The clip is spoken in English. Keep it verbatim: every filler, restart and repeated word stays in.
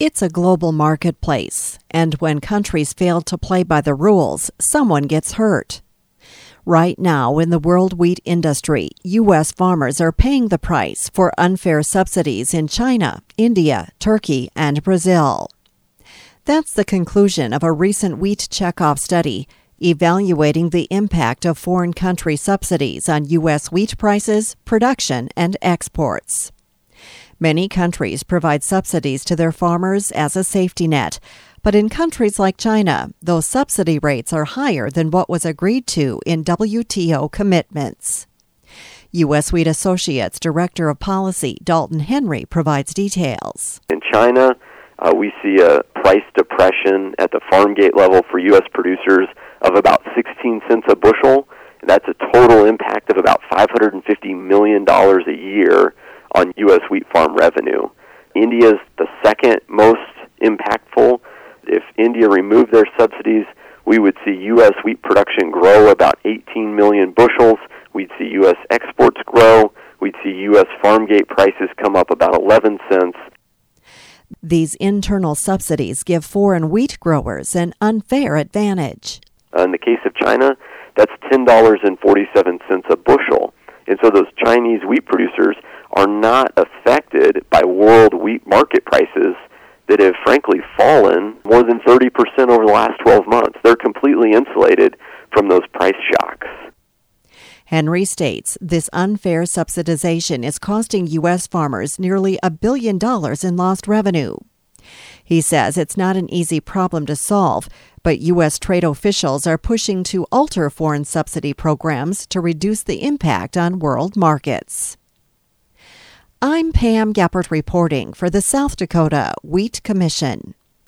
It's a global marketplace, and when countries fail to play by the rules, someone gets hurt. Right now, in the world wheat industry, U S farmers are paying the price for unfair subsidies in China, India, Turkey, and Brazil. That's the conclusion of a recent Wheat Checkoff study evaluating the impact of foreign country subsidies on U S wheat prices, production, and exports. Many countries provide subsidies to their farmers as a safety net, but in countries like China, those subsidy rates are higher than what was agreed to in W T O commitments. U S Wheat Associates Director of Policy Dalton Henry provides details. In China, uh, we see a price depression at the farm gate level for U S producers of about sixteen cents a bushel. That's a total impact of about five hundred fifty million dollars a year on U S wheat farm revenue. India is the second most impactful. If India removed their subsidies, we would see U S wheat production grow about eighteen million bushels. We'd see U S exports grow. We'd see U S farm gate prices come up about eleven cents. These internal subsidies give foreign wheat growers an unfair advantage. In the case of China, that's ten dollars and forty-seven cents a bushel. And so those Chinese wheat producers are not affected by world wheat market prices that have frankly fallen more than thirty percent over the last twelve months. They're completely insulated from those price shocks. Henry states this unfair subsidization is costing U S farmers nearly a billion dollars in lost revenue. He says it's not an easy problem to solve, but U S trade officials are pushing to alter foreign subsidy programs to reduce the impact on world markets. I'm Pam Gappert reporting for the South Dakota Wheat Commission.